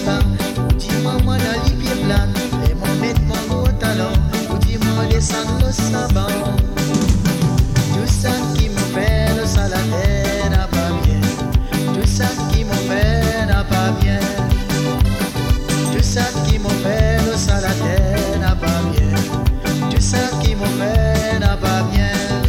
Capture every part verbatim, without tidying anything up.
bas. Ou dis-moi, moi, dans les pieds plats. Les mots mettent mon gros talon. Ou dis-moi, descendre le sabon. Tout ça qui me fait le salaté n'a pas bien. Tout ça qui me fait n'a pas bien. Tout ça qui me fait le salaté n'a pas bien. Tout ça qui me fait n'a pas bien.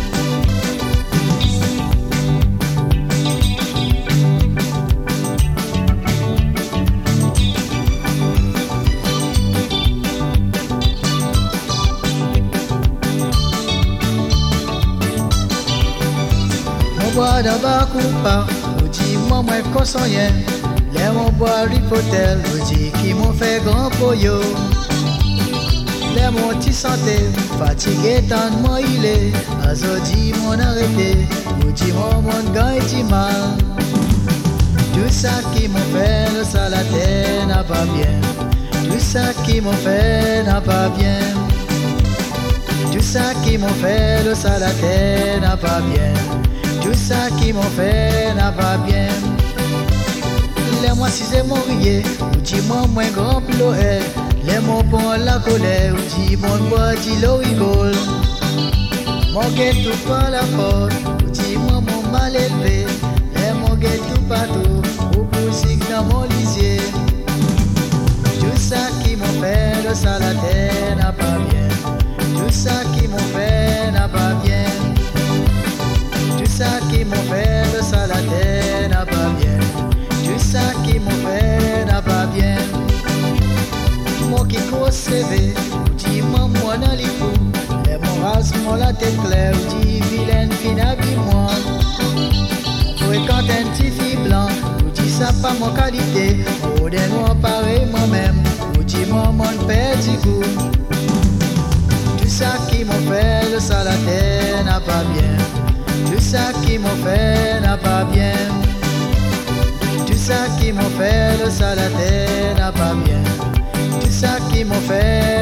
Bois d'abord coupa, ou dis-moi moi qu'on rien. Les mon bois ripotel, ou dis qui m'ont fait grand poyo. Les mon petit santé, fatigué tant de moi il est. Azo dis mon arrêté, ou dis moi mon gars et dis mal. Tout ça qui m'ont fait le salaté n'a pas bien. Tout ça qui m'ont fait n'a pas bien. Tout ça qui m'ont fait le salaté n'a pas bien. Tout ça qui m'ont fait n'a pas bien. Les mois si c'est mon rier, ou dis-moi moins grand ploé. Les mots pour la colère, ou dis mon bois dit l'eau rigole. Mon guet tout par la porte, ou dis-moi mon mal élevé. Les mots guet tout partout, ou poussique dans mon lisier. Tout ça qui m'ont fait le salaté n'a pas bien. Tout ça qui m'ont fait n'a pas bien. Tout ça qui m'ont fait le salaté n'a pas bien. Tout ça qui m'ont fait n'a pas bien. Moi qui cours C V, ou dis-moi moi dans les coups. Les morales m'ont la tête claire, ou dis vilaine fina moi. Pour quand un petit fille blanc, ou dis ça pas mon qualité. Ou des noirs pareil moi-même, ou dis-moi mon père du goût. Tout ça qui m'ont fait le salaté n'a pas bien. Tout ça qui m'ont fait n'a pas bien. Tout ça qui m'ont fait le salaté n'a pas bien. Tout ça qui m'ont fait